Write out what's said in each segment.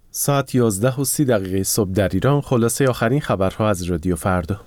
ساعت 11:30 صبح در ایران. خلاصه آخرین خبرها از رادیو فردا.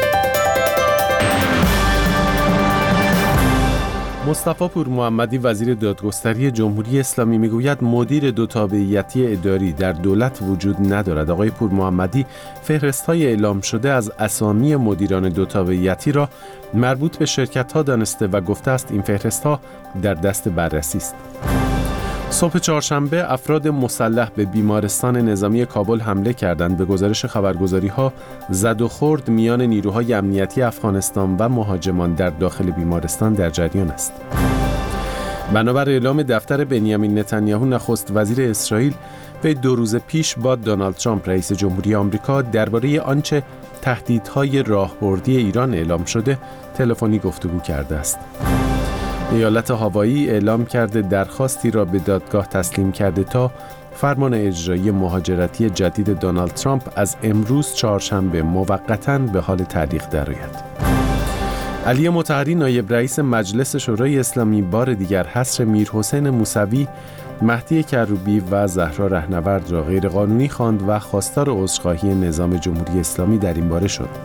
مصطفی پورمحمدی وزیر دادگستری جمهوری اسلامی میگوید مدیر دو تابعیتی اداری در دولت وجود ندارد. آقای پورمحمدی فهرست‌های اعلام شده از اسامی مدیران دو تابعیتی را مربوط به شرکت‌ها دانسته و گفته است این فهرست‌ها در دست بررسی است. صبح چهارشنبه افراد مسلح به بیمارستان نظامی کابل حمله کردند. به گزارش خبرگزاری‌ها زد و خورد میان نیروهای امنیتی افغانستان و مهاجمان در داخل بیمارستان در جریان است. بنابر اعلام دفتر بنیامین نتانیاهو نخست وزیر اسرائیل به 2 روز پیش با دونالد ترامپ رئیس جمهوری آمریکا درباره آنچه تهدیدهای راهبردی ایران اعلام شده تلفنی گفتگو کرده است. ایالت هاوایی اعلام کرده درخواستی را به دادگاه تسلیم کرده تا فرمان اجرایی مهاجرتی جدید دونالد ترامپ از امروز چهارشنبه موقتاً به حال تعلیق درآید. علی مطهری نایب رئیس مجلس شورای اسلامی بار دیگر حصر میرحسین موسوی، مهدی کروبی و زهرا رهنورد را غیرقانونی خواند و خواستار عذرخواهی نظام جمهوری اسلامی در این باره شد.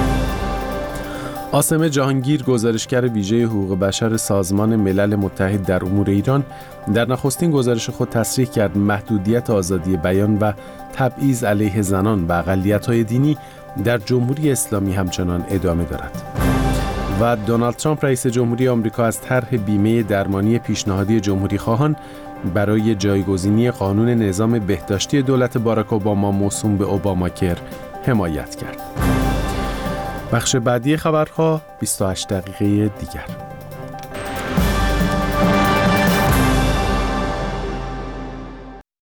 عاصم جهانگیر، گزارشگر ویژه حقوق بشر سازمان ملل متحد در امور ایران، در نخستین گزارش خود تصریح کرد محدودیت آزادی بیان و تبعیض علیه زنان و اقلیت‌های دینی در جمهوری اسلامی همچنان ادامه دارد. و دونالد ترامپ رئیس جمهوری آمریکا از طرح بیمه درمانی پیشنهادی جمهوری خواهان برای جایگزینی قانون نظام بهداشتی دولت باراک اوباما موسوم به اوباماکر حمایت کرد. بخش بعدی خبرها 28 دقیقه دیگر.